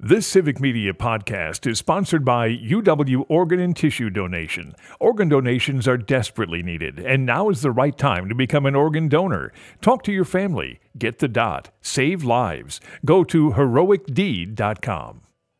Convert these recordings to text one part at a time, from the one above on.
This Civic Media podcast is sponsored by UW Organ and Tissue Donation. Organ donations are desperately needed, and now is the right time to become an organ donor. Talk to your family. Get the dot. Save lives. Go to heroicdeed.com.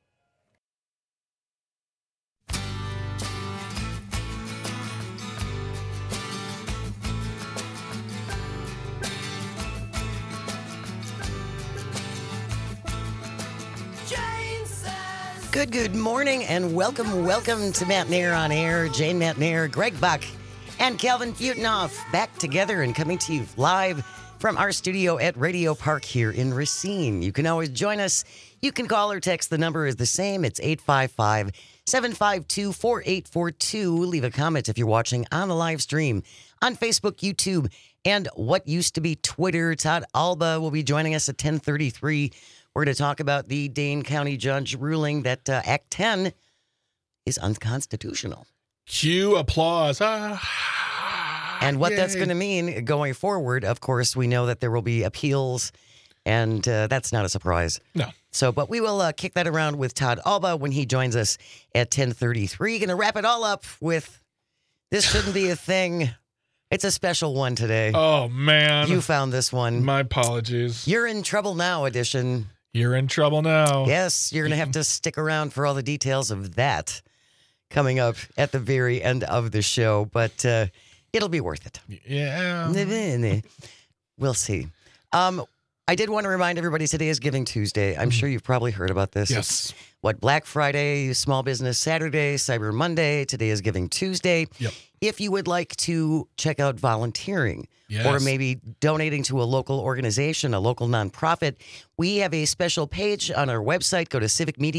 Good morning and welcome to Matt Nair on Air. Jane Matt Nair, Greg Buck, and Calvin Futenoff back together and coming to you live from our studio at Radio Park here in Racine. You can always join us. You can call or text. The number is the same. It's 855-752-4842. Leave a comment if you're watching on the live stream on Facebook, YouTube, and what used to be Twitter. Todd Alba will be joining us at 10:33. We're going to talk about the Dane County judge ruling that Act 10 is unconstitutional. Cue applause. And what that's going to mean going forward. Of course, we know that there will be appeals, and that's not a surprise. No. So, but we will kick that around with Todd Alba when he joins us at 10:33. Going to wrap it all up with this shouldn't be a thing. It's a special one today. Oh, man. You found this one. My apologies. You're in trouble now edition. You're in trouble now. Yes, you're going to have to stick around for all the details of that coming up at the very end of the show, but it'll be worth it. Yeah. We'll see. I did want to remind everybody today is Giving Tuesday. I'm sure you've probably heard about this. Yes. It's Black Friday, Small Business Saturday, Cyber Monday. Today is Giving Tuesday. Yep. If you would like to check out volunteering or maybe donating to a local organization, a local nonprofit, we have a special page on our website. Go to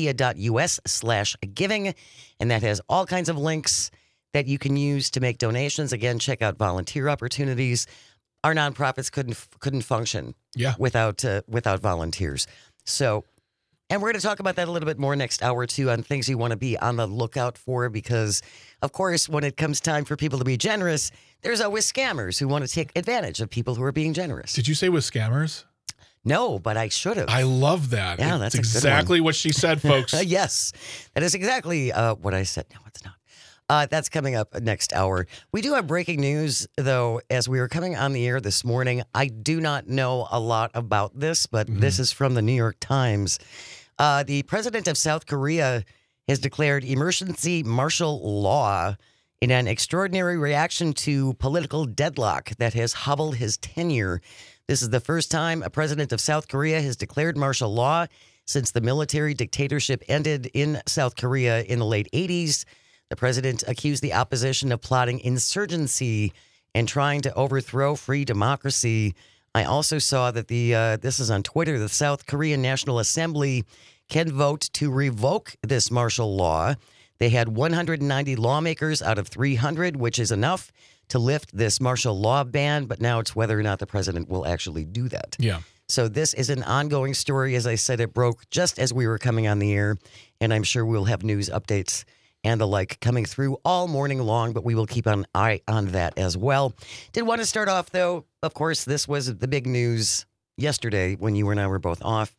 civicmedia.us/giving, and that has all kinds of links that you can use to make donations. Again, check out volunteer opportunities. Our nonprofits couldn't function without volunteers. So, and we're going to talk about that a little bit more next hour, too, on things you want to be on the lookout for, because, of course, when it comes time for people to be generous, there's always scammers who want to take advantage of people who are being generous. Did you say with scammers? No, but I should have. I love that. Yeah, that's exactly what she said, folks. Yes, that is exactly what I said. No, it's not. That's coming up next hour. We do have breaking news, though, as we were coming on the air this morning. I do not know a lot about this, but this is from the New York Times. The president of South Korea has declared emergency martial law in an extraordinary reaction to political deadlock that has hobbled his tenure. This is the first time a president of South Korea has declared martial law since the military dictatorship ended in South Korea in the late 80s. The president accused the opposition of plotting insurgency and trying to overthrow free democracy. I also saw that this is on Twitter, the South Korean National Assembly can vote to revoke this martial law. They had 190 lawmakers out of 300, which is enough to lift this martial law ban, but now it's whether or not the president will actually do that. Yeah. So this is an ongoing story. As I said, it broke just as we were coming on the air, and I'm sure we'll have news updates and the like coming through all morning long, but we will keep an eye on that as well. Did want to start off, though, of course, this was the big news yesterday when you and I were both off.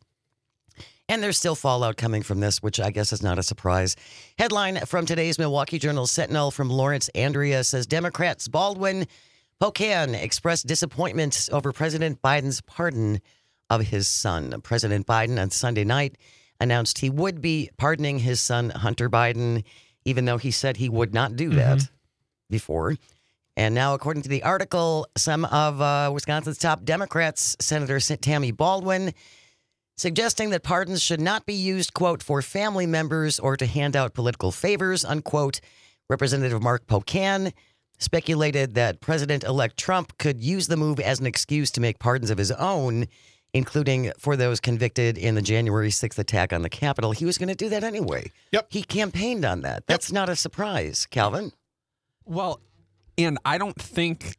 And there's still fallout coming from this, which I guess is not a surprise. Headline from today's Milwaukee Journal Sentinel from Lawrence Andrea says Democrats Baldwin Pocan expressed disappointment over President Biden's pardon of his son. President Biden on Sunday night announced he would be pardoning his son, Hunter Biden, even though he said he would not do that before. And now, according to the article, some of Wisconsin's top Democrats, Senator Tammy Baldwin, suggesting that pardons should not be used, quote, for family members or to hand out political favors, unquote. Representative Mark Pocan speculated that President-elect Trump could use the move as an excuse to make pardons of his own, including for those convicted in the January 6th attack on the Capitol. He was going to do that anyway. Yep. He campaigned on that. That's not a surprise, Calvin. Well, and I don't think,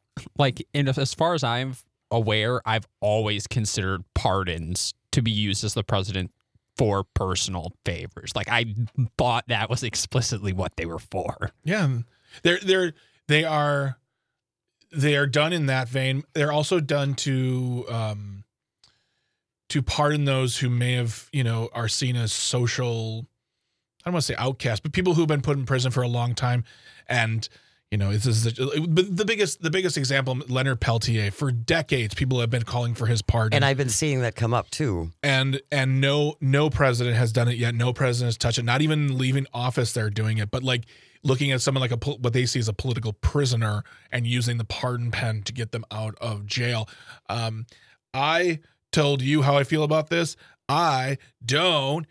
as far as I'm aware, I've always considered pardons to be used as the president for personal favors. I thought that was explicitly what they were for. Yeah. They are done in that vein. They're also done to to pardon those who may have, are seen as social, I don't want to say outcasts, but people who've been put in prison for a long time. And, this is the biggest example, Leonard Peltier. For decades, people have been calling for his pardon. And I've been seeing that come up too. And no president has done it yet. No president has touched it. Not even leaving office, they're doing it. But like looking at someone like what they see as a political prisoner and using the pardon pen to get them out of jail. I told you how I feel about this. I don't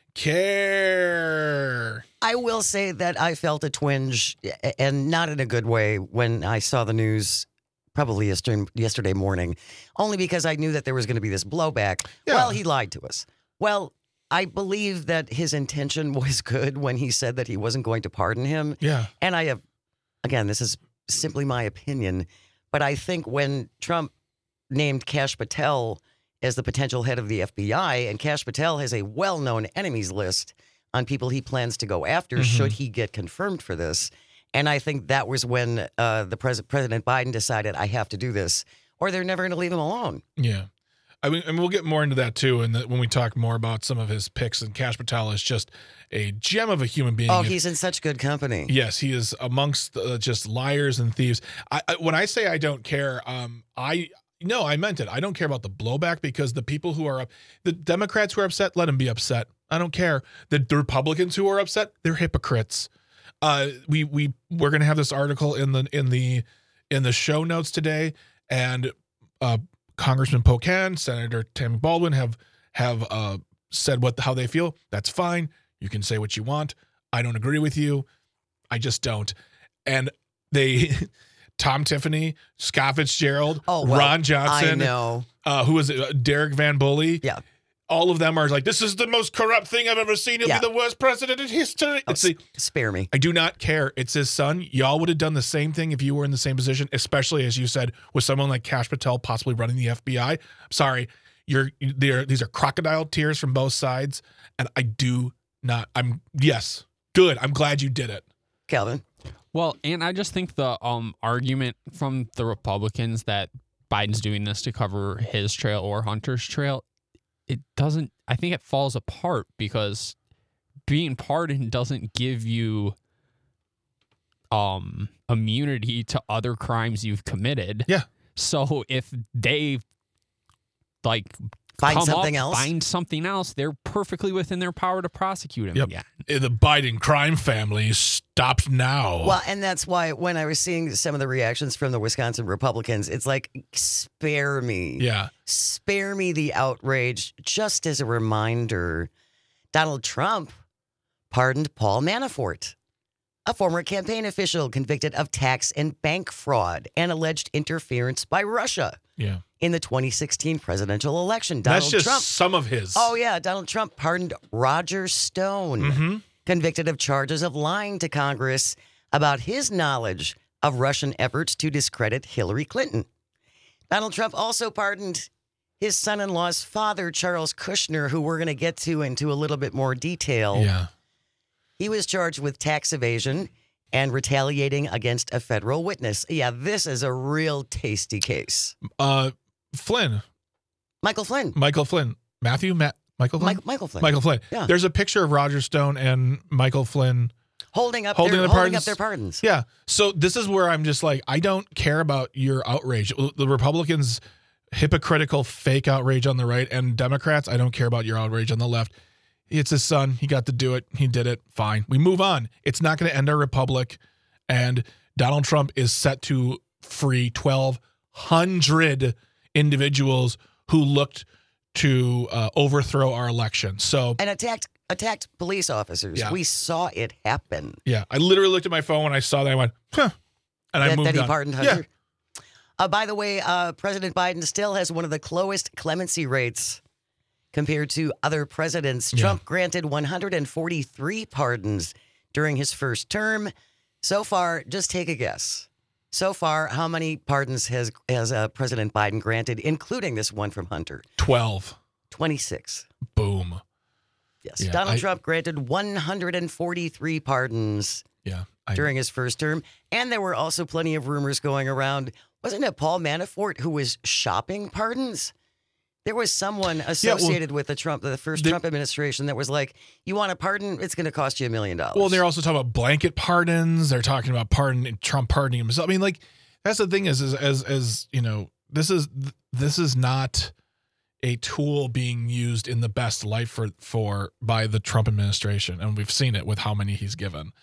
care. I will say that I felt a twinge, and not in a good way, when I saw the news probably yesterday morning, only because I knew that there was going to be this blowback. Yeah. Well, he lied to us. Well, I believe that his intention was good when he said that he wasn't going to pardon him. Yeah. And I have, again, this is simply my opinion, but I think when Trump named Kash Patel as the potential head of the FBI, and Kash Patel has a well-known enemies list on people he plans to go after should he get confirmed for this. And I think that was when President Biden decided, I have to do this, or they're never going to leave him alone. Yeah. I mean, and we'll get more into that too, and when we talk more about some of his picks. And Kash Patel is just a gem of a human being. Oh, he's in such good company. Yes, he is amongst just liars and thieves. When I say I don't care, I meant it. I don't care about the blowback, because the people who are the Democrats who are upset, let them be upset. I don't care. The Republicans who are upset, they're hypocrites. We're going to have this article in the show notes today, and Congressman Pocan, Senator Tammy Baldwin have said how they feel. That's fine. You can say what you want. I don't agree with you. I just don't. And they, Tom Tiffany, Scott Fitzgerald, Ron Johnson, I know. Who is it? Derek Van Bully. Yeah. All of them are like, this is the most corrupt thing I've ever seen. He'll be the worst president in history. Spare me. I do not care. It's his son. Y'all would have done the same thing if you were in the same position, especially, as you said, with someone like Kash Patel possibly running the FBI. Sorry, these are crocodile tears from both sides, and I do not. Yes, good. I'm glad you did it, Calvin. Well, and I just think the argument from the Republicans that Biden's doing this to cover his trail or Hunter's trail, I think it falls apart, because being pardoned doesn't give you immunity to other crimes you've committed. Yeah. So if they Find something else, they're perfectly within their power to prosecute him again. The Biden crime family stops now. Well, and that's why when I was seeing some of the reactions from the Wisconsin Republicans, it's like, spare me. Yeah. Spare me the outrage. Just as a reminder, Donald Trump pardoned Paul Manafort, a former campaign official convicted of tax and bank fraud and alleged interference by Russia. Yeah. In the 2016 presidential election. That's just some of his. Oh, yeah. Donald Trump pardoned Roger Stone, convicted of charges of lying to Congress about his knowledge of Russian efforts to discredit Hillary Clinton. Donald Trump also pardoned his son-in-law's father, Charles Kushner, who we're going to get to into a little bit more detail. Yeah. He was charged with tax evasion and retaliating against a federal witness. Yeah, this is a real tasty case. Flynn. Michael Flynn. Michael Flynn. Michael Flynn? Michael Flynn. Michael Flynn. Yeah. There's a picture of Roger Stone and Michael Flynn holding up their pardons. Yeah. So this is where I'm just like, I don't care about your outrage. The Republicans, hypocritical, fake outrage on the right, and Democrats, I don't care about your outrage on the left. It's his son. He got to do it. He did it. Fine. We move on. It's not going to end our republic. And Donald Trump is set to free 1,200 individuals who looked to overthrow our election. And attacked police officers. Yeah. We saw it happen. Yeah. I literally looked at my phone when I saw that. I went, huh. And I moved on. That he pardoned Hunter. Yeah. By the way, President Biden still has one of the lowest clemency rates compared to other presidents. Yeah. Trump granted 143 pardons during his first term. So far, just take a guess. So far, how many pardons has President Biden granted, including this one from Hunter? 12. 26. Boom. Yes. Yeah, Donald Trump granted 143 pardons during his first term. And there were also plenty of rumors going around. Wasn't it Paul Manafort who was shopping pardons? There was someone associated with the first Trump administration that was like, you want a pardon? It's going to cost you $1 million. Well, they're also talking about blanket pardons. They're talking about Trump pardoning himself. I mean, like, that's the thing is you know, this is not a tool being used in the best light by the Trump administration. And we've seen it with how many he's given.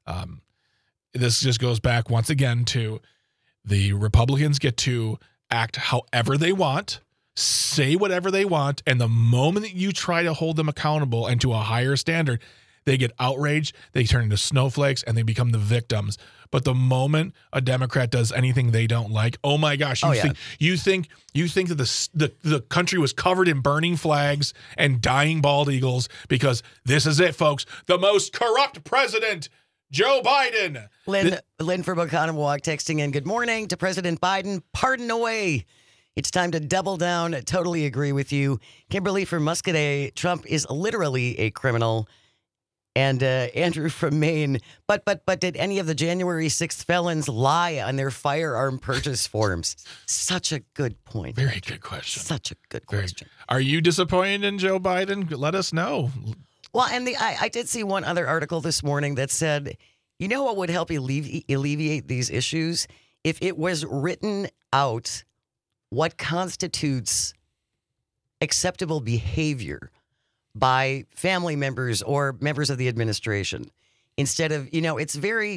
This just goes back once again to the Republicans get to act however they want, say whatever they want, and the moment that you try to hold them accountable and to a higher standard, they get outraged, they turn into snowflakes, and they become the victims. But the moment a Democrat does anything they don't like, oh my gosh, you think that the country was covered in burning flags and dying bald eagles because this is it, folks, the most corrupt president, Joe Biden. Lynn from Oconomowoc texting in, good morning to President Biden. Pardon away. It's time to double down. Totally agree with you. Kimberly from Muscadet, Trump is literally a criminal. And Andrew from Maine, but did any of the January 6th felons lie on their firearm purchase forms? Such a good point. Very good question. Such a good question. Are you disappointed in Joe Biden? Let us know. Well, and I did see one other article this morning that said, you know what would help alleviate these issues? If it was written out what constitutes acceptable behavior by family members or members of the administration, instead of, you know, it's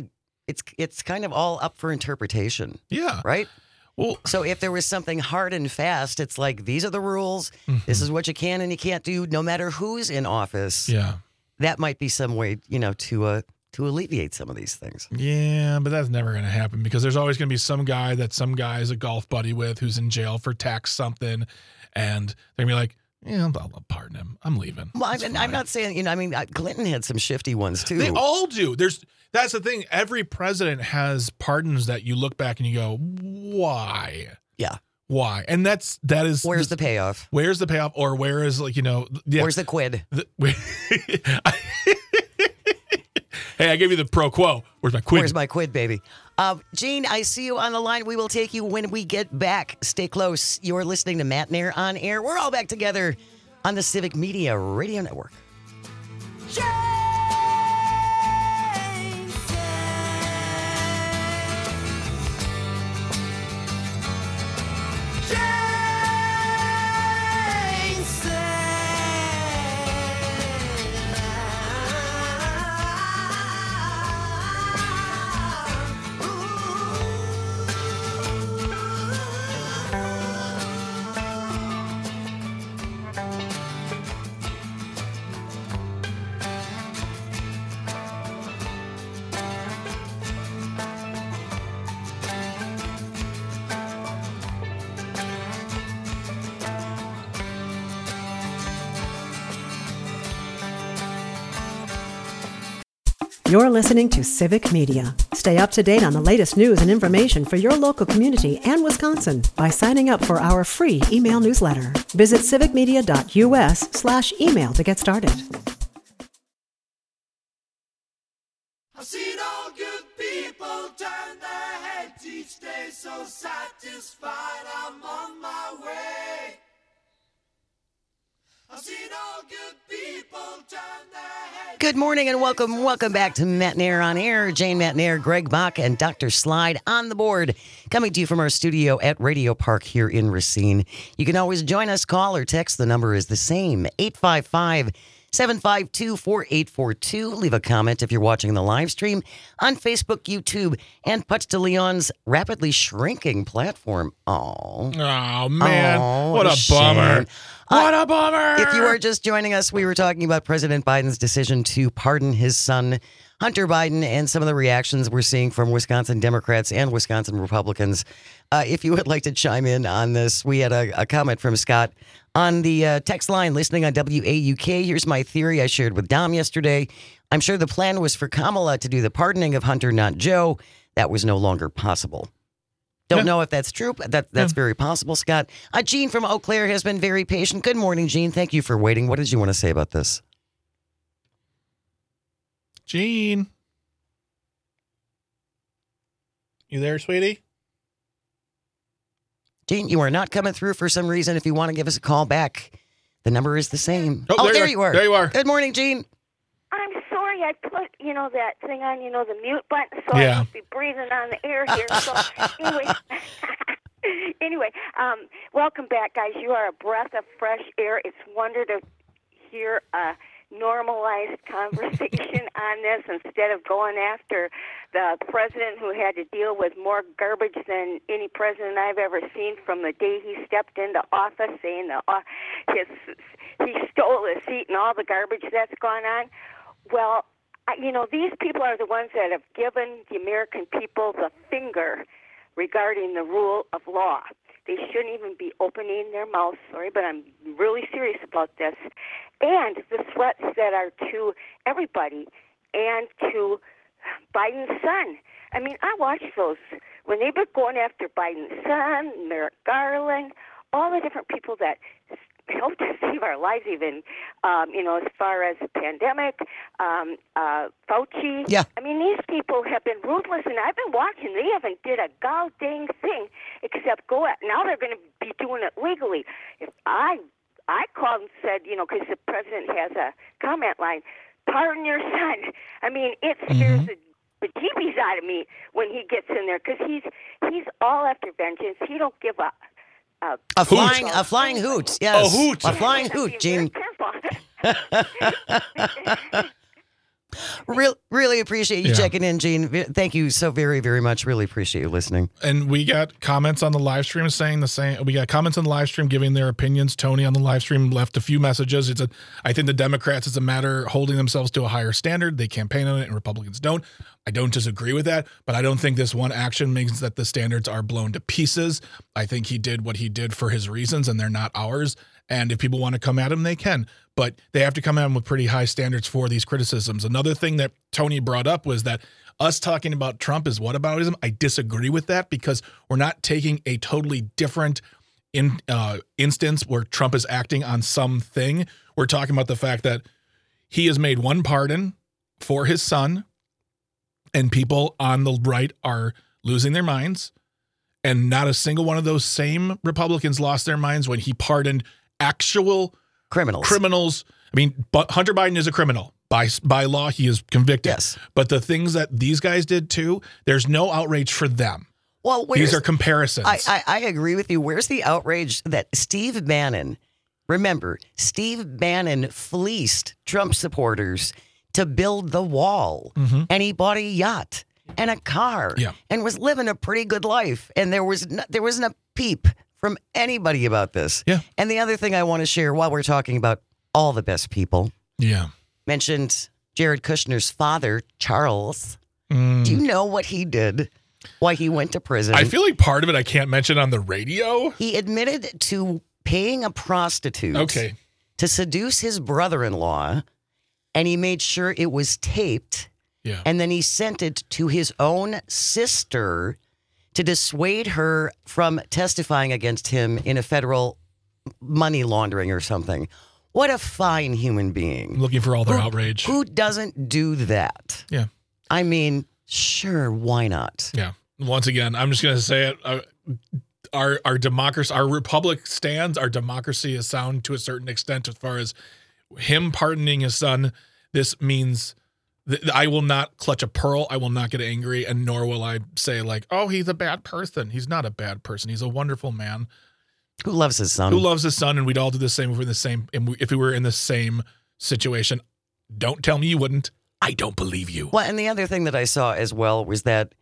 kind of all up for interpretation. Yeah. Right? Well, so if there was something hard and fast, it's like, these are the rules. Mm-hmm. This is what you can and you can't do, no matter who's in office. Yeah. That might be some way, you know, to alleviate some of these things. Yeah, but that's never going to happen because there's always going to be some guy that some guy is a golf buddy with who's in jail for tax something, and they're going to be like, yeah, I'll pardon him. I'm leaving. Well, I'm not saying, you know, I mean, Clinton had some shifty ones too. They all do. That's the thing. Every president has pardons that you look back and you go, why? Yeah. Why? And that is. Where's the payoff? Where's the payoff? Or where is, like, you know. Yeah. Where's the quid? Hey, I gave you the pro quo. Where's my quid? Where's my quid, baby? Gene, I see you on the line. We will take you when we get back. Stay close. You're listening to Matt Nair on Air. We're all back together on the Civic Media Radio Network. You're listening to Civic Media. Stay up to date on the latest news and information for your local community and Wisconsin by signing up for our free email newsletter. Visit civicmedia.us/email to get started. I've seen all good people turn their heads each day, so satisfied I'm on my way. I've seen all good people turn their heads. Good morning and welcome back to Matt Nair on Air. Jane Matt Nair, Greg Bach, and Dr. Slide on the board. Coming to you from our studio at Radio Park here in Racine. You can always join us, call or text. The number is the same, 855-752-4842. Leave a comment if you're watching the live stream on Facebook, YouTube, and Putz de Leon's rapidly shrinking platform. Oh man. What a bummer. What a bummer. If you are just joining us, we were talking about President Biden's decision to pardon his son, Hunter Biden, and some of the reactions we're seeing from Wisconsin Democrats and Wisconsin Republicans. If you would like to chime in on this, we had a comment from Scott on the text line listening on WAUK. Here's my theory I shared with Dom yesterday. I'm sure the plan was for Kamala to do the pardoning of Hunter, not Joe. That was no longer possible. Don't know if that's true, but that's very possible, Scott. Gene from Eau Claire has been very patient. Good morning, Gene. Thank you for waiting. What did you want to say about this? Gene. You there, sweetie? Gene, you are not coming through for some reason. If you want to give us a call back, the number is the same. Oh, there you are. There you are. Good morning, Gene. I'm sorry I put, that thing on, the mute button, so Yeah. I must be breathing on the air here. So anyway, welcome back, guys. You are a breath of fresh air. It's wonder to hear a normalized conversation on this instead of going after the president who had to deal with more garbage than any president I've ever seen from the day he stepped into office, saying he stole his seat and all the garbage that's gone on. Well, these people are the ones that have given the American people the finger regarding the rule of law. They shouldn't even be opening their mouths. Sorry, but I'm really serious about this. And the threats that are to everybody and to Biden's son. I mean, I watched those when they were going after Biden's son, Merrick Garland, all the different people that helped to save our lives, even, as far as the pandemic, Fauci. Yeah. I mean, these people have been ruthless, and I've been watching. They haven't did a god dang thing except go at. Now they're going to be doing it legally. If I called and said, because the president has a comment line, pardon your son. I mean, it scares the bejeebies out of me when he gets in there, because he's all after vengeance. He don't give up. A flying hoot. Yes. A hoot. A flying hoot, Gene. Really appreciate you checking in, Gene. Thank you so very, very much. Really appreciate you listening. And we got comments on the live stream saying the same. We got comments on the live stream giving their opinions. Tony on the live stream left a few messages. I think the Democrats, it's a matter holding themselves to a higher standard. They campaign on it and Republicans don't. I don't disagree with that, but I don't think this one action means that the standards are blown to pieces. I think he did what he did for his reasons, and they're not ours. And if people want to come at him, they can. But they have to come at him with pretty high standards for these criticisms. Another thing that Tony brought up was that us talking about Trump is whataboutism. I disagree with that, because we're not taking a totally different instance where Trump is acting on something. We're talking about the fact that he has made one pardon for his son, and people on the right are losing their minds. And not a single one of those same Republicans lost their minds when he pardoned actual criminals. I mean, but Hunter Biden is a criminal. By law, he is convicted. Yes. But the things that these guys did too, there's no outrage for them. Well, these are comparisons. I agree with you. Where's the outrage that Steve Bannon, remember, Steve Bannon fleeced Trump supporters to build the wall, and he bought a yacht and a car and was living a pretty good life. And there wasn't a peep from anybody about this. Yeah. And the other thing I want to share while we're talking about all the best people, mentioned Jared Kushner's father, Charles. Do you know what he did? Why he went to prison? I feel like part of it I can't mention on the radio. He admitted to paying a prostitute to seduce his brother-in-law, and he made sure it was taped. Yeah. And then he sent it to his own sister to dissuade her from testifying against him in a federal money laundering or something. What a fine human being. Looking for all their outrage. Who doesn't do that? Yeah. I mean, sure, why not? Yeah. Once again, I'm just going to say it. Our democracy, our republic stands. Our democracy is sound to a certain extent as far as him pardoning his son. This means I will not clutch a pearl. I will not get angry, and nor will I say like, oh, he's a bad person. He's not a bad person. He's a wonderful man. Who loves his son? Who loves his son, and we'd all do the same if we were in the same situation. Don't tell me you wouldn't. I don't believe you. Well, and the other thing that I saw as well was that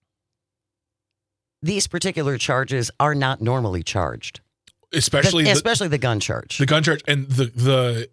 these particular charges are not normally charged. Especially the gun charge. The gun charge and the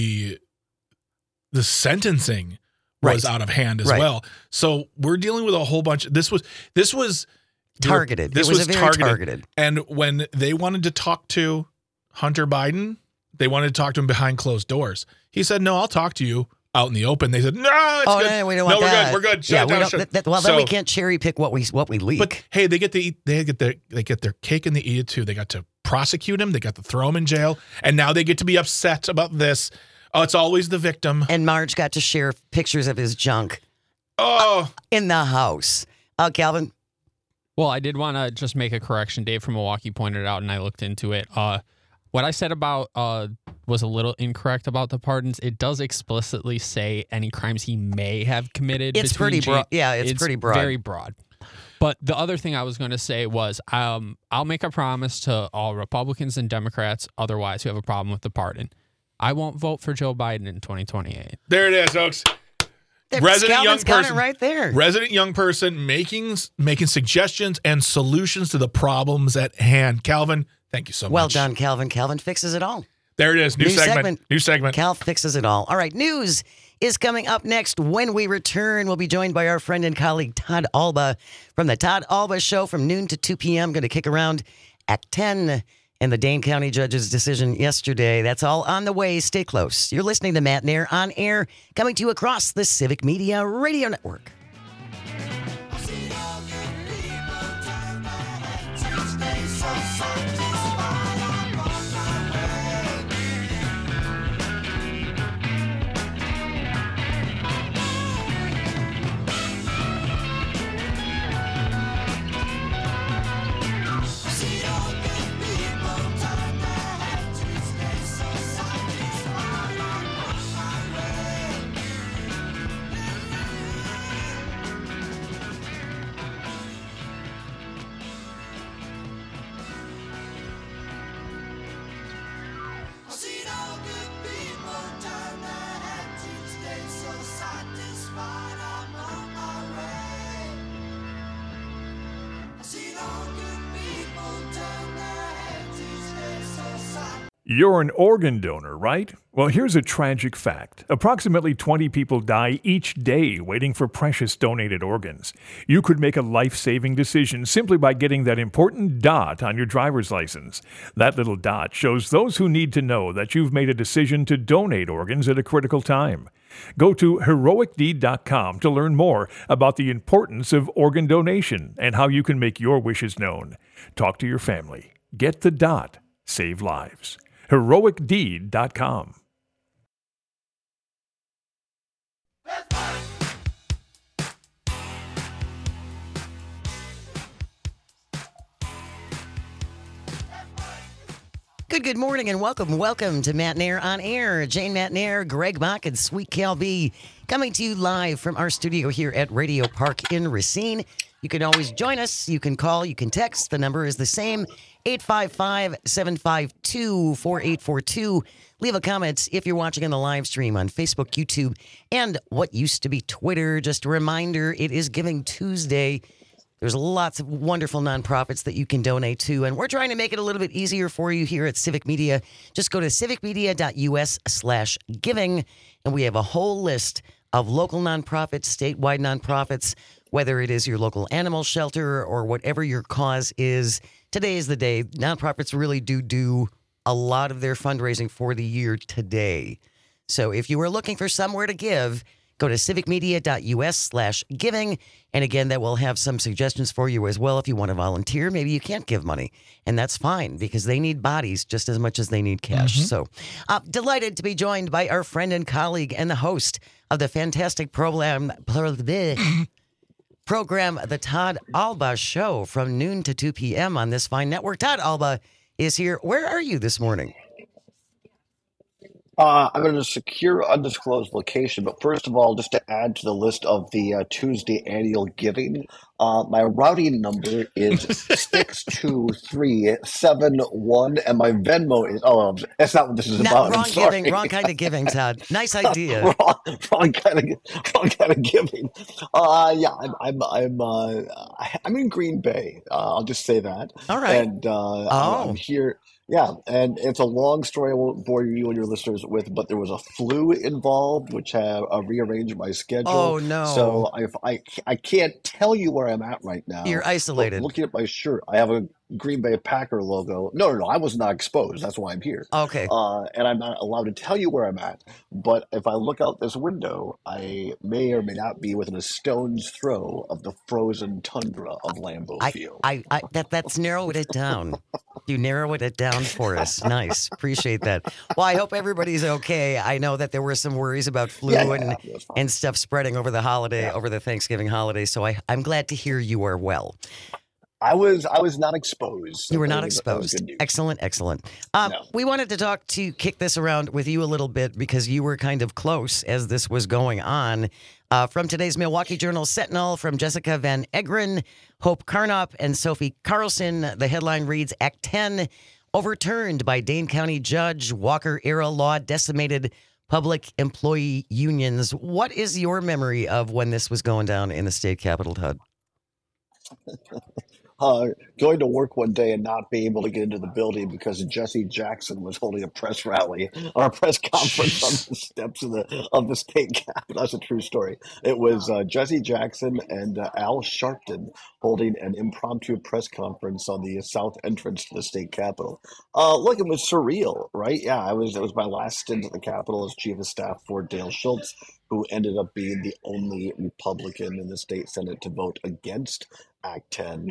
sentencing was out of hand as well. So we're dealing with a whole bunch. This was targeted. This was very targeted. And when they wanted to talk to Hunter Biden, they wanted to talk to him behind closed doors. He said, "No, I'll talk to you out in the open." They said, "No, it's good. No, we don't want that. We're good. Shut down." Then we can't cherry pick what we leak. But hey, they get their cake and they eat it too. They got to prosecute him. They got to throw him in jail, and now they get to be upset about this. Oh, it's always the victim. And Marge got to share pictures of his junk. Oh, In the house. Calvin, Well, I did want to just make a correction. Dave from Milwaukee pointed out, and I looked into it. What I said about was a little incorrect about the pardons. It does explicitly say any crimes he may have committed. It's pretty broad. Yeah, it's pretty broad. Very broad. But the other thing I was going to say was I'll make a promise to all Republicans and Democrats otherwise who have a problem with the pardon. I won't vote for Joe Biden in 2028. There it is, folks. Resident young person right there. Resident young person making suggestions and solutions to the problems at hand. Calvin, thank you so much. Well done, Calvin. Calvin fixes it all. There it is. New segment. New segment. Cal fixes it all. All right, news is coming up next. When we return, we'll be joined by our friend and colleague Todd Alba from the Todd Alba Show from noon to 2 p.m. Going to kick around Act 10 and the Dane County judge's decision yesterday. That's all on the way. Stay close. You're listening to Matt Nair on air, coming to you across the Civic Media Radio Network. You're an organ donor, right? Well, here's a tragic fact. Approximately 20 people die each day waiting for precious donated organs. You could make a life-saving decision simply by getting that important dot on your driver's license. That little dot shows those who need to know that you've made a decision to donate organs at a critical time. Go to heroicdeed.com to learn more about the importance of organ donation and how you can make your wishes known. Talk to your family. Get the dot. Save lives. heroicdeed.com. Good morning and welcome to Matt Nair on Air. Jane Matt Nair, Greg Mock, and Sweet Cal B coming to you live from our studio here at Radio Park in Racine. You can always join us. You can call, you can text. The number is the same, 855-752-4842. Leave a comment if you're watching on the live stream on Facebook, YouTube, and what used to be Twitter. Just a reminder, it is Giving Tuesday. There's lots of wonderful nonprofits that you can donate to, and we're trying to make it a little bit easier for you here at Civic Media. Just go to civicmedia.us/giving, and we have a whole list of local nonprofits, statewide nonprofits, whether it is your local animal shelter or whatever your cause is. Today is the day. Nonprofits really do a lot of their fundraising for the year today. So if you are looking for somewhere to give, go to civicmedia.us/giving. And again, that will have some suggestions for you as well. If you want to volunteer, maybe you can't give money. And that's fine because they need bodies just as much as they need cash. So delighted to be joined by our friend and colleague and the host of the fantastic program, The Todd Alba Show from noon to 2 p.m. on this fine network. Todd Alba is here. Where are you this morning? I'm in a secure, undisclosed location. But first of all, just to add to the list of the Tuesday annual giving, my routing number is 62371, and my Venmo is, that's not what this is about. Wrong giving, wrong kind of giving, Todd. Nice idea. wrong kind of giving. I'm in Green Bay. I'll just say that. All right. And I'm here. Yeah, and it's a long story I won't bore you and your listeners with, but there was a flu involved, which have rearranged my schedule. Oh, no. So I can't tell you where I'm at right now. You're isolated. Looking at my shirt, I have a Green Bay Packer logo. No, I was not exposed. That's why I'm here. Okay. And I'm not allowed to tell you where I'm at. But if I look out this window, I may or may not be within a stone's throw of the frozen tundra of Lambeau Field. That's narrowed it down. You narrowed it down for us. Nice. Appreciate that. Well, I hope everybody's okay. I know that there were some worries about flu and stuff spreading over the holiday, over the Thanksgiving holiday. So I'm glad to hear you are well. I was not exposed. So You were not that was exposed. good news. Excellent, excellent. No. We wanted to kick this around with you a little bit because you were kind of close as this was going on. From today's Milwaukee Journal Sentinel, from Jessica Van Egren, Hope Carnop, and Sophie Carlson, the headline reads, Act 10 overturned by Dane County Judge. Walker-era law decimated public employee unions. What is your memory of when this was going down in the state capitol, Todd? Going to work one day and not being able to get into the building because Jesse Jackson was holding a press rally or a press conference on the steps of the state capitol. That's a true story. It was Jesse Jackson and Al Sharpton holding an impromptu press conference on the south entrance to the state capitol. Look, it was surreal, right? Yeah, it was my last stint at the Capitol as chief of staff for Dale Schultz, who ended up being the only Republican in the state Senate to vote against Act 10.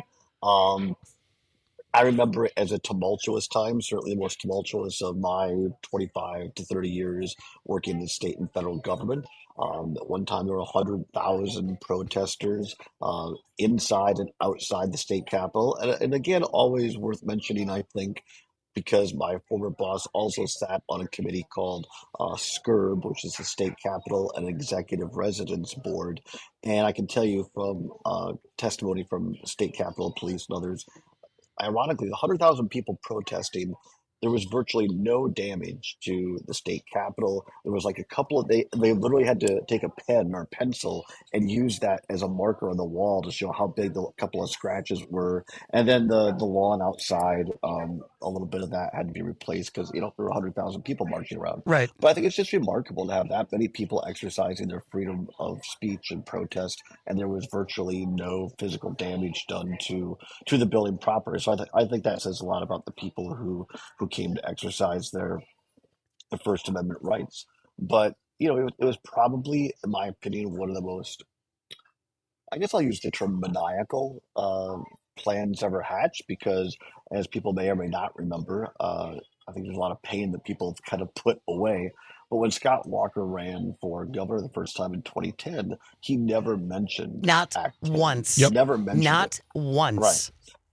I remember it as a tumultuous time, certainly the most tumultuous of my 25 to 30 years working in the state and federal government. At one time, there were 100,000 protesters inside and outside the state capitol. And again, always worth mentioning, I think, because my former boss also sat on a committee called SCRB, which is the state capitol and executive residence board. And I can tell you from testimony from state capitol police and others, ironically, 100,000 people protesting, there was virtually no damage to the state capitol. There was like a couple of, they literally had to take a pen or pencil and use that as a marker on the wall to show how big the couple of scratches were. And then the lawn outside, a little bit of that had to be replaced because, there were 100,000 people marching around. Right. But I think it's just remarkable to have that many people exercising their freedom of speech and protest, and there was virtually no physical damage done to the building proper. So I think that says a lot about the people who came to exercise their First Amendment rights. But it was probably, in my opinion, one of the most, I guess I'll use the term maniacal plans ever hatched, because as people may or may not remember, I think there's a lot of pain that people have kind of put away. But when Scott Walker ran for governor the first time in 2010, he never mentioned Not Act 10. once. Yep. Never mentioned Not it. once. Right.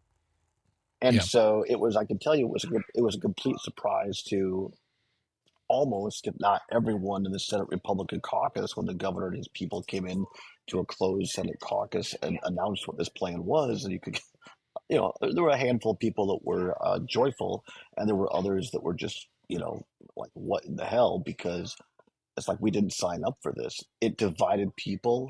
And Yeah. so it was, I can tell you, it was a complete surprise to almost, if not everyone in the Senate Republican caucus, when the governor and his people came in to a closed Senate caucus and announced what this plan was. And you could, there were a handful of people that were joyful, and there were others that were just, like, what in the hell? Because it's like, we didn't sign up for this. It divided people.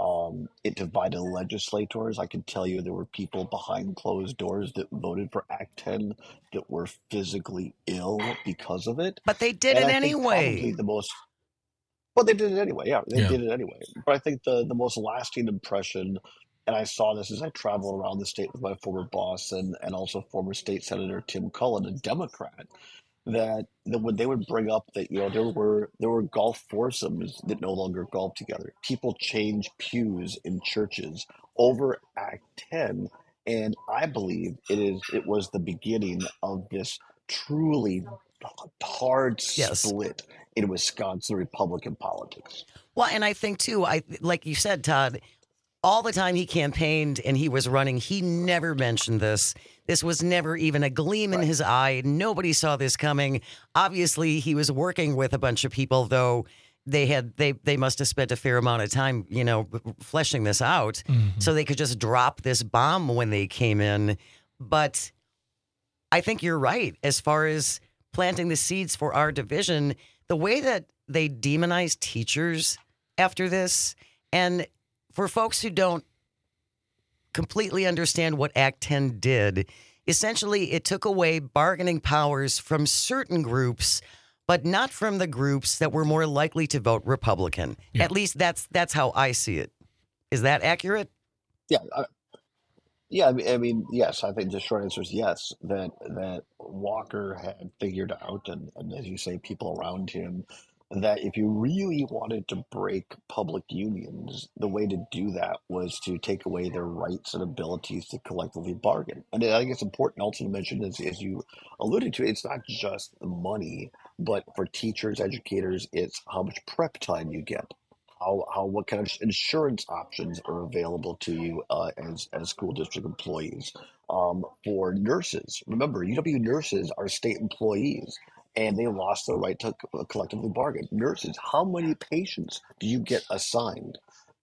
It divided legislators. I can tell you there were people behind closed doors that voted for Act 10 that were physically ill because of it. But they did And it I think probably anyway. the most, well, they did it anyway. Yeah, they Yeah. did it anyway. But I think the most lasting impression, and I saw this as I traveled around the state with my former boss and also former state senator Tim Cullen, a Democrat, that when they would bring up that there were golf foursomes that no longer golf together. People change pews in churches over Act 10, and I believe it was the beginning of this truly hard Yes. split in Wisconsin Republican politics. Well, and I think too, like you said, Todd, all the time he campaigned and he was running, he never mentioned this. This was never even a gleam in his eye. Nobody saw this coming. Obviously, he was working with a bunch of people, though they must have spent a fair amount of time, fleshing this out, so they could just drop this bomb when they came in. But I think you're right as far as planting the seeds for our division. The way that they demonize teachers after this, and for folks who don't completely understand what Act 10 did, essentially it took away bargaining powers from certain groups, but not from the groups that were more likely to vote Republican. Yeah. At least that's how I see it. Is that accurate? Yeah, yeah. I mean, yes. I think the short answer is yes. That Walker had figured out, and as you say, people around him, that if you really wanted to break public unions, the way to do that was to take away their rights and abilities to collectively bargain. And I think it's important also to mention, as you alluded to, it's not just the money, but for teachers, educators, it's how much prep time you get. what kind of insurance options are available to you as school district employees. For nurses, remember, UW nurses are state employees, and they lost their right to collectively bargain. Nurses, how many patients do you get assigned?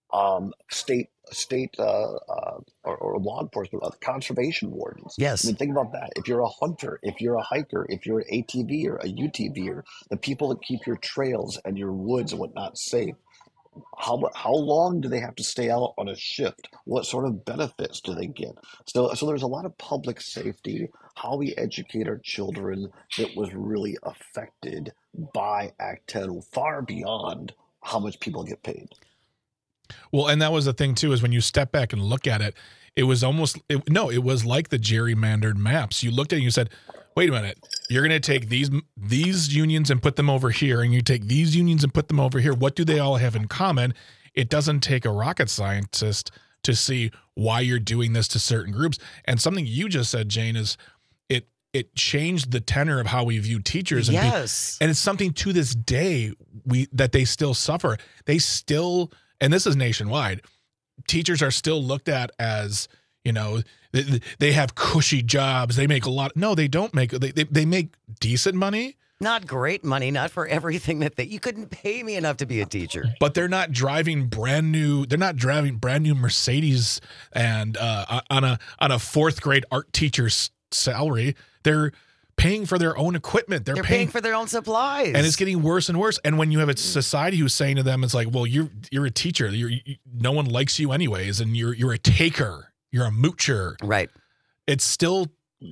State or law enforcement, conservation wardens. Yes. I mean, think about that. If you're a hunter, if you're a hiker, if you're an ATVer, a UTVer, the people that keep your trails and your woods and whatnot safe, how long do they have to stay out on a shift? What sort of benefits do they get? So there's a lot of public safety, how we educate our children, that was really affected by Act 10, far beyond how much people get paid. Well, and that was the thing too, is when you step back and look at it, it was almost it was like the gerrymandered maps. You looked at it and you said, wait a minute, you're going to take these unions and put them over here, and you take these unions and put them over here. What do they all have in common? It doesn't take a rocket scientist to see why you're doing this to certain groups. And something you just said, Jane, is it changed the tenor of how we view teachers. And Yes. and it's something to this day that they still suffer. They still, and this is nationwide, teachers are still looked at as, they have cushy jobs. They make a lot. No, they don't make. They make decent money. Not great money, not for everything you couldn't pay me enough to be a teacher. But they're not driving brand new Mercedes and on a fourth grade art teacher's salary. They're paying for their own equipment. They're paying for their own supplies. And it's getting worse and worse. And when you have a society who's saying to them, it's like, well, you're a teacher. No one likes you anyways, and you're a taker. You're a moocher. Right. It's still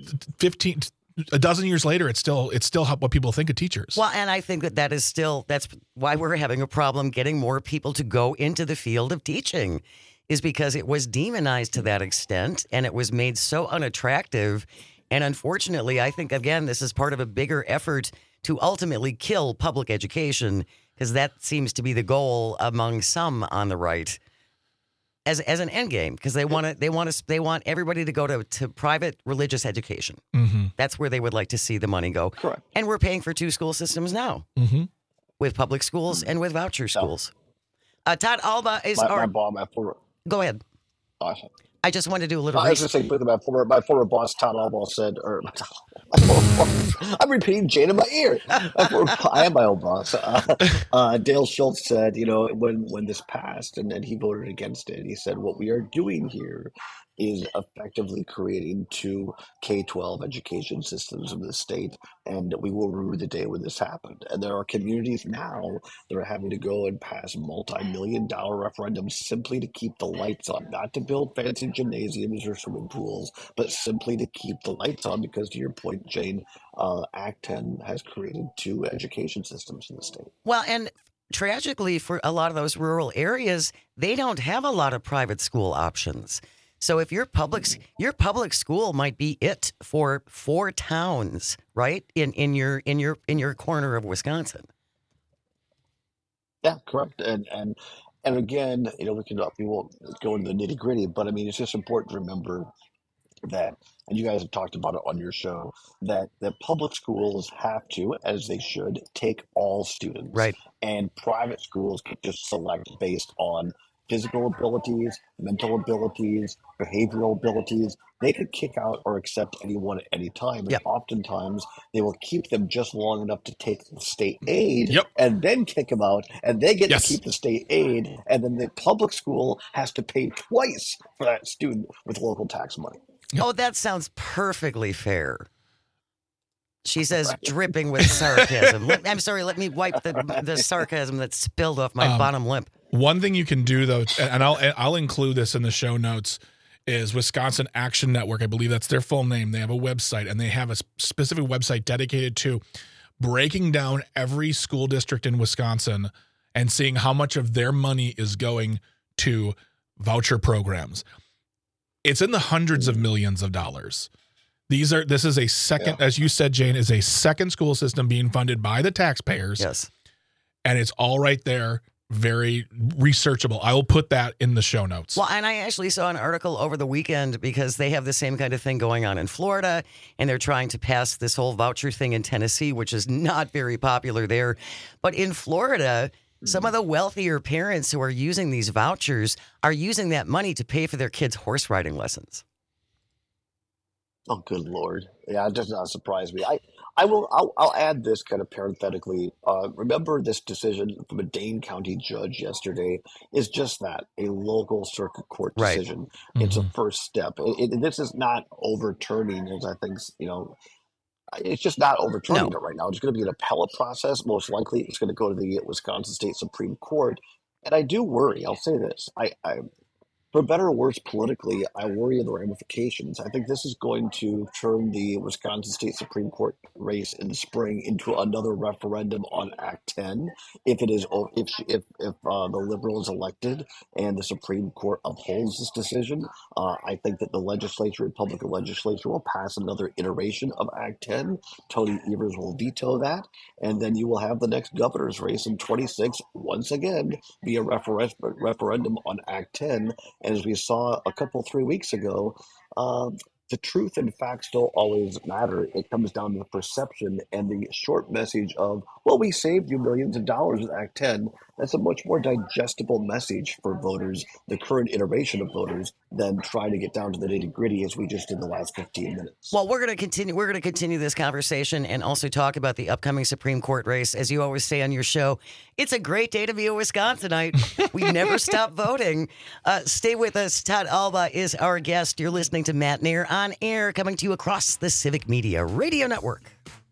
a dozen years later, it's still what people think of teachers. Well, and I think that's why we're having a problem getting more people to go into the field of teaching, is because it was demonized to that extent, and it was made so unattractive. And unfortunately, I think, again, this is part of a bigger effort to ultimately kill public education, because that seems to be the goal among some on the right as an end game, because they want everybody to go to private religious education. Mm-hmm. That's where they would like to see the money go. Correct. And we're paying for 2 school systems now, Mm-hmm. with public schools and with voucher schools. Todd Alba is Go ahead. Awesome. I just wanted to do a little I was research. just saying, my former boss, Todd Albaugh, said, I'm repeating Jane in my ear. I am my own boss. Dale Schultz said, when this passed and then he voted against it, he said, what we are doing here is effectively creating 2 K-12 education systems in the state, and we will rue the day when this happened. And there are communities now that are having to go and pass multi-million-dollar referendums simply to keep the lights on, not to build fancy gymnasiums or swimming pools, but simply to keep the lights on, because to your point, Jane, Act 10 has created 2 education systems in the state. Well, and tragically, for a lot of those rural areas, they don't have a lot of private school options. So if your public school might be it for 4 towns, right, in your corner of Wisconsin. Yeah, correct. And again, we won't go into the nitty gritty, but I mean, it's just important to remember that, and you guys have talked about it on your show, that public schools have to, as they should, take all students. Right. And private schools can just select based on physical abilities, mental abilities, behavioral abilities. They could kick out or accept anyone at any time. And oftentimes they will keep them just long enough to take the state aid and then kick them out, and they get to keep the state aid. And then the public school has to pay twice for that student with local tax money. Oh, that sounds perfectly fair. She says, dripping with sarcasm. I'm sorry, let me wipe the sarcasm that spilled off my bottom lip. One thing you can do, though, and I'll include this in the show notes, is Wisconsin Action Network. I believe that's their full name. They have a website, and they have a specific website dedicated to breaking down every school district in Wisconsin and seeing how much of their money is going to voucher programs. It's in the hundreds of millions of dollars. This is a second, as you said, Jane, is a second school system being funded by the taxpayers. Yes. And it's all right there, very researchable. I will put that in the show notes. Well, and I actually saw an article over the weekend, because they have the same kind of thing going on in Florida, and they're trying to pass this whole voucher thing in Tennessee, which is not very popular there. But in Florida, Some of the wealthier parents who are using these vouchers are using that money to pay for their kids' horse riding lessons. Oh, good Lord. Yeah, it does not surprise me. I'll add this kind of parenthetically. Remember this decision from a Dane County judge yesterday is just that, a local circuit court Right. decision. It's a first step. This is not overturning, as I think, it's just not overturning No. it right now. It's going to be an appellate process. Most likely, it's going to go to the Wisconsin State Supreme Court. And I do worry. I'll say this. For better or worse politically, I worry of the ramifications. I think this is going to turn the Wisconsin State Supreme Court race in the spring into another referendum on Act 10. If it is, if the Liberal is elected and the Supreme Court upholds this decision, I think that the Republican legislature will pass another iteration of Act 10. Tony Evers will veto that, and then you will have the next governor's race in 26 once again be a referendum on Act 10. And as we saw 3 weeks ago, the truth and facts don't always matter. It comes down to the perception and the short message of, well, we saved you millions of dollars with Act 10. That's a much more digestible message for voters, the current iteration of voters, than trying to get down to the nitty gritty as we just did the last 15 minutes. Well, we're going to continue. We're going to continue this conversation and also talk about the upcoming Supreme Court race. As you always say on your show, it's a great day to be a Wisconsinite. We never stop voting. Stay with us. Todd Alba is our guest. You're listening to Matt Nair on air, coming to you across the Civic Media Radio Network.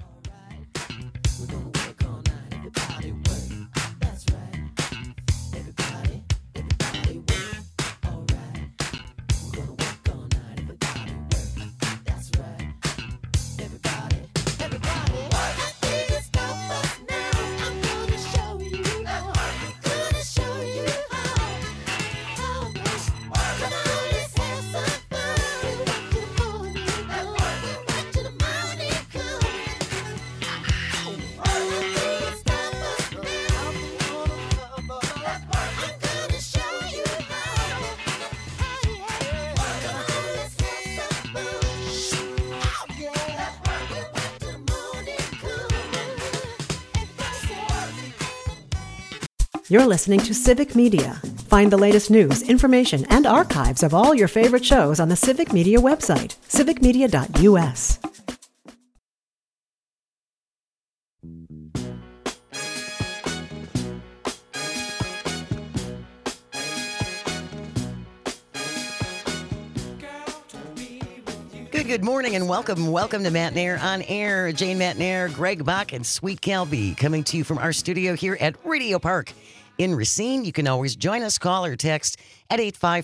You're listening to Civic Media. Find the latest news, information, and archives of all your favorite shows on the Civic Media website, civicmedia.us. Good morning and welcome to Matt Nair on air. Jane Matt Nair, Greg Bach, and Sweet Cal B coming to you from our studio here at Radio Park in Racine. You can always join us, call or text at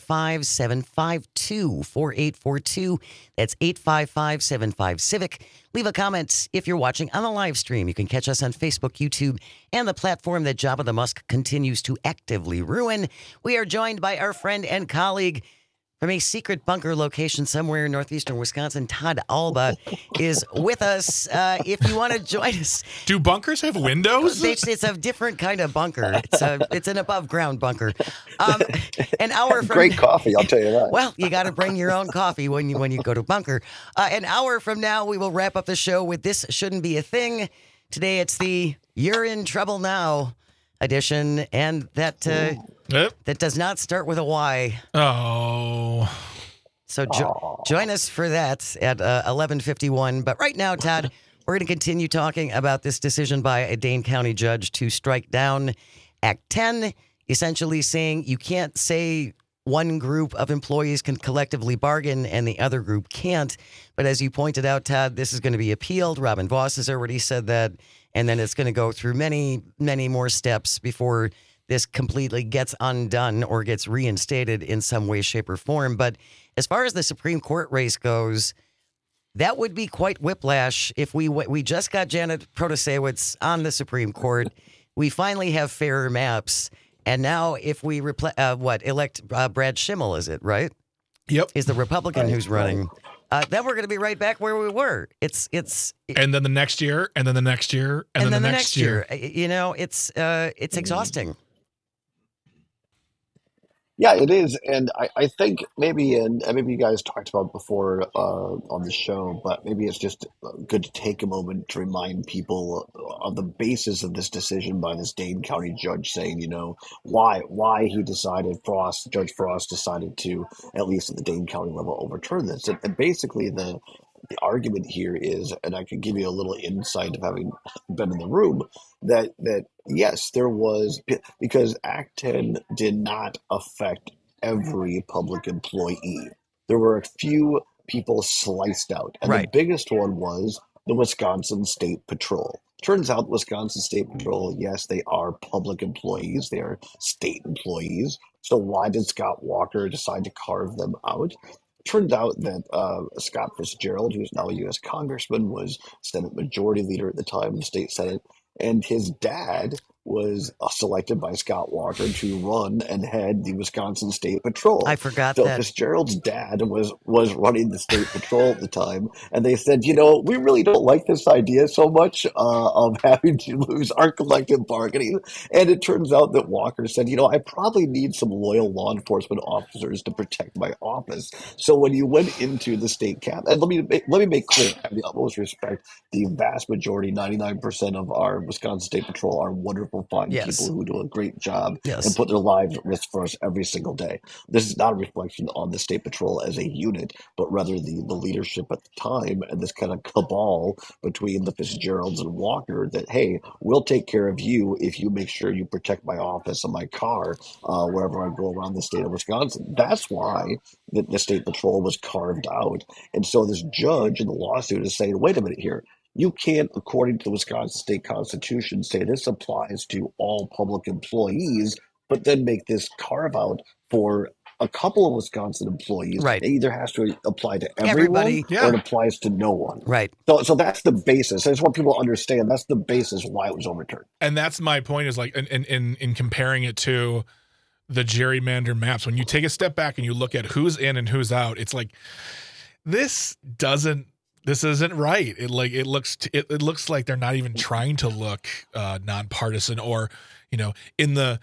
855-752-4842. That's 855-75-CIVIC. Leave a comment if you're watching on the live stream. You can catch us on Facebook, YouTube, and the platform that Jabba the Musk continues to actively ruin. We are joined by our friend and colleague from a secret bunker location somewhere in northeastern Wisconsin. Todd Alba is with us. If you want to join us. Do bunkers have windows? It's a different kind of bunker. It's an above ground bunker. An hour from Great coffee, I'll tell you that. Well, you got to bring your own coffee when you go to bunker. An hour from now, we will wrap up the show with This Shouldn't Be a Thing. Today, it's the You're in Trouble Now edition, and that does not start with a Y. Oh. So join us for that at 11:51. But right now, Todd, we're going to continue talking about this decision by a Dane County judge to strike down Act 10, essentially saying you can't say one group of employees can collectively bargain and the other group can't. But as you pointed out, Todd, this is going to be appealed. Robin Voss has already said that. And then it's going to go through many, many more steps before this completely gets undone or gets reinstated in some way, shape, or form. But as far as the Supreme Court race goes, that would be quite whiplash if we just got Janet Protasiewicz on the Supreme Court. We finally have fairer maps. And now if we elect Brad Schimmel, is it, right? Yep. Is the Republican who's running. Then we're going to be right back where we were. And then the next year, and then the next year, and then the next year. You know, it's exhausting. Yeah, it is, and I think maybe, and maybe you guys talked about it before on the show, but maybe it's just good to take a moment to remind people of the basis of this decision by this Dane County judge, saying, why he decided Judge Frost decided to, at least at the Dane County level, overturn this, and basically the argument here is, and I can give you a little insight of having been in the room, that yes, there was, because Act 10 did not affect every public employee. There were a few people sliced out, and the Right. biggest one was the Wisconsin State Patrol. Turns out Wisconsin State Patrol, yes, they are public employees, they are state employees. So why did Scott Walker decide to carve them out? Turned out that Scott Fitzgerald, who's now a U.S. Congressman, was Senate Majority Leader at the time in the state Senate, and his dad was selected by Scott Walker to run and head the Wisconsin State Patrol. I forgot So that. Fitzgerald's dad was running the state patrol at the time, and they said, we really don't like this idea so much of having to lose our collective bargaining. And it turns out that Walker said, I probably need some loyal law enforcement officers to protect my office. So when you went into the state cap, and let me make clear, I have the utmost respect. The vast majority, 99% of our Wisconsin State Patrol are wonderful, fine Yes. people who do a great job Yes. and put their lives at risk for us every single day. This is not a reflection on the State Patrol as a unit, but rather the leadership at the time and this kind of cabal between the Fitzgeralds and Walker that, hey, we'll take care of you if you make sure you protect my office and my car wherever I go around the state of Wisconsin. That's why the State Patrol was carved out. And so this judge in the lawsuit is saying, wait a minute here. You can't, according to the Wisconsin State Constitution, say this applies to all public employees, but then make this carve out for a couple of Wisconsin employees. Right. It either has to apply to everyone Everybody. Yeah. or it applies to no one. Right. So that's the basis. I just want people to understand that's the basis why it was overturned. And that's my point, is like in comparing it to the gerrymander maps. When you take a step back and you look at who's in and who's out, it's like this isn't right. It looks like they're not even trying to look nonpartisan or in the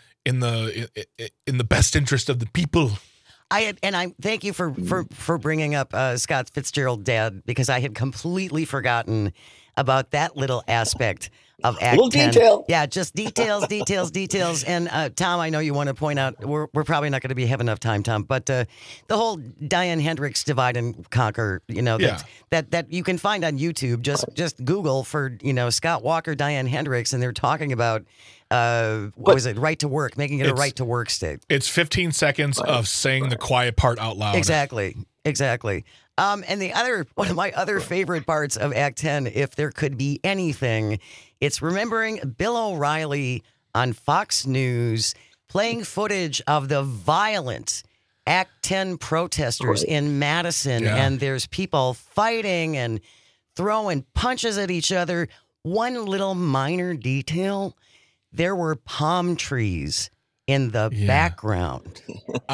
best interest of the people. I thank you for bringing up Scott Fitzgerald, Dad, because I had completely forgotten about that little aspect of Act Little 10. detail. Yeah, just details. And Tom, I know you want to point out, we're probably not going to have enough time, Tom, but the whole Diane Hendricks divide and conquer, that you can find on YouTube. Just Google for Scott Walker, Diane Hendricks, and they're talking about what was it, right to work, making it a right to work state. It's 15 seconds of saying the quiet part out loud. Exactly. And one of my other favorite parts of Act 10, if there could be anything, it's remembering Bill O'Reilly on Fox News playing footage of the violent Act 10 protesters in Madison. Yeah. And there's people fighting and throwing punches at each other. One little minor detail, there were palm trees in the background.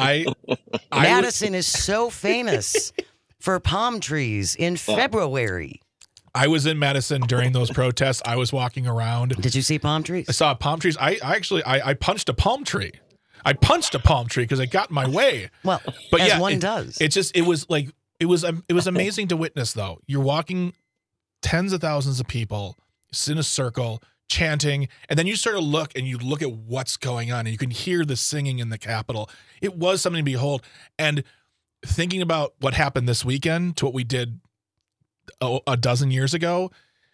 Madison is so famous for palm trees in February. I was in Madison during those protests. I was walking around. Did you see palm trees? I saw palm trees. I actually punched a palm tree. I punched a palm tree because it got in my way. Well, but as one does. It was amazing to witness, though. You're walking tens of thousands of people in a circle chanting, and then you sort of look at what's going on, and you can hear the singing in the Capitol. It was something to behold. And thinking about what happened this weekend to what we did a dozen years ago,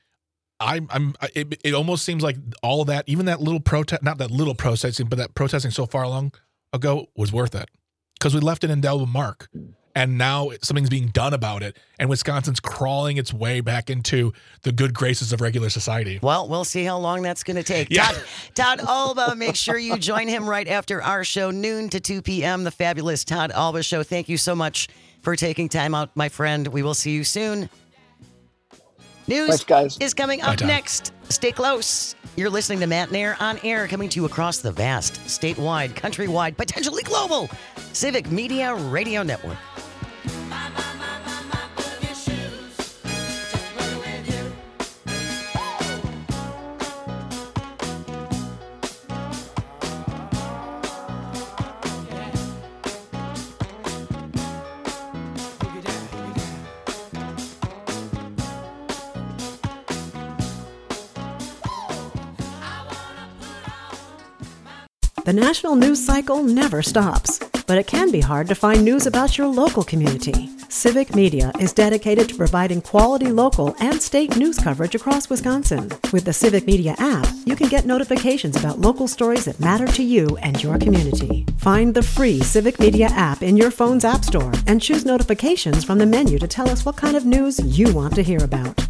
it almost seems like all of that, even that little protest, not that little protesting, but that protesting so far long ago was worth it, because we left an indelible mark. And now something's being done about it, and Wisconsin's crawling its way back into the good graces of regular society. Well, we'll see how long that's going to take. Yeah. Todd Alba, make sure you join him right after our show, noon to 2 p.m., the fabulous Todd Alba Show. Thank you so much for taking time out, my friend. We will see you soon. News Thanks, guys. is coming up Tom. next. Stay close. You're listening to Matt Nair on air, coming to you across the vast, statewide, countrywide, potentially global Civic Media Radio Network. The national news cycle never stops, but it can be hard to find news about your local community. Civic Media is dedicated to providing quality local and state news coverage across Wisconsin. With the Civic Media app, you can get notifications about local stories that matter to you and your community. Find the free Civic Media app in your phone's app store and choose notifications from the menu to tell us what kind of news you want to hear about.